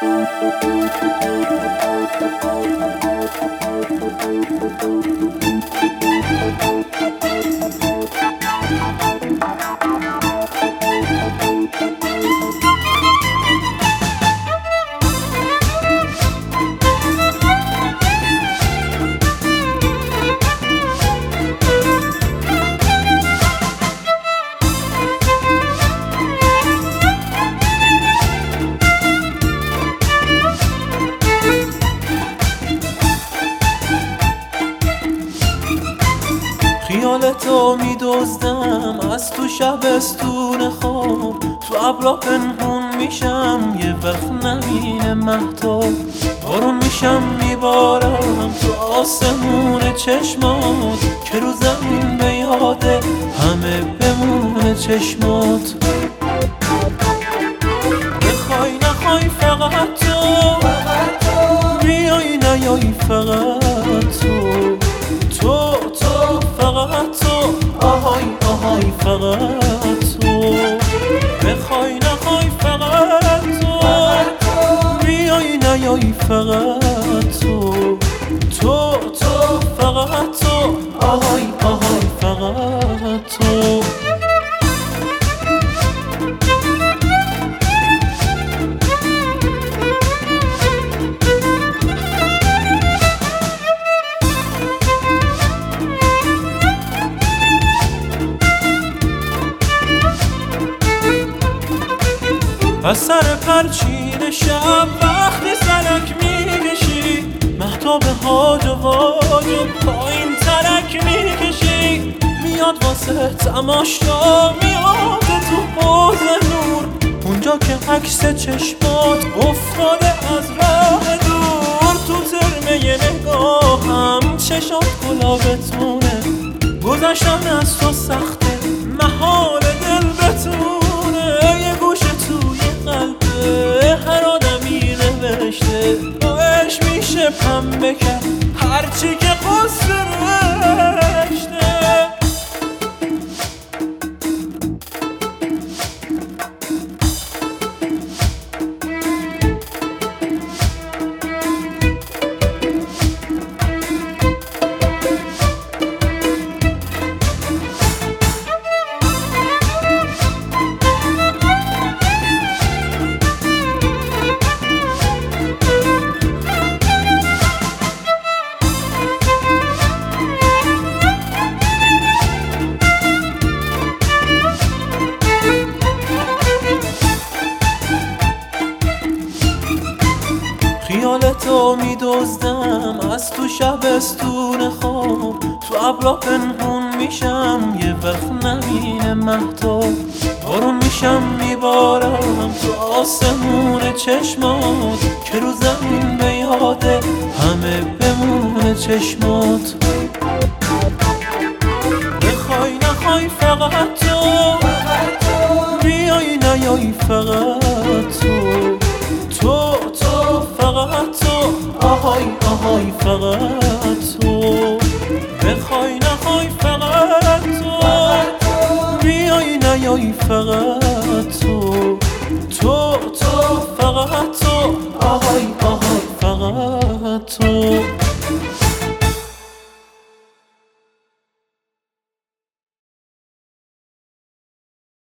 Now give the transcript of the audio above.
خیالتو میدزدم از تو شبستون خواب، تو ابرا پنهون میشم یه وقت نبینه مهتاب. بارون میشم میبارم تو آسمون چشمات، که رو زمین به یاده همه بمونه چشمات. بخوای نخوای فقط تو بیای نیای فقط تو فقط تو آهای آهای فقط تو. بخوای نخوای فقط تو بیای نیای فقط تو فقط تو آهای آهای فقط تو. از سر پرچین شب وقتی سلک میکشی، مهتاب هاج و واج و پایین ترک میکشی. میاد واسه تماشا میاد تو حوض نور، اونجا که عکس چشمات افتاده از راه دور. تو ترمه نگاهم چشات گلابتونه، گذشتن از تو سخته محال دل بتونه. یه گوشه توی قلبه هر آدمی نوشته، باش میشه پنبه کرد هرچی که قصه رشته. خیالتو میدزدم از تو شبستون خواب، تو ابرا پنهون میشم یه وقت نبینه مهتاب. بارون میشم میبارم تو آسمون چشمات، که رو زمین به یاده همه بمونه چشمات. بخوای نخوای فقط تو بیای نیای فقط تو فقط تو آهای آهای فقط تو. بخوای نخوای فقط تو بیای نیای فقط تو فقط تو آهای آهای فقط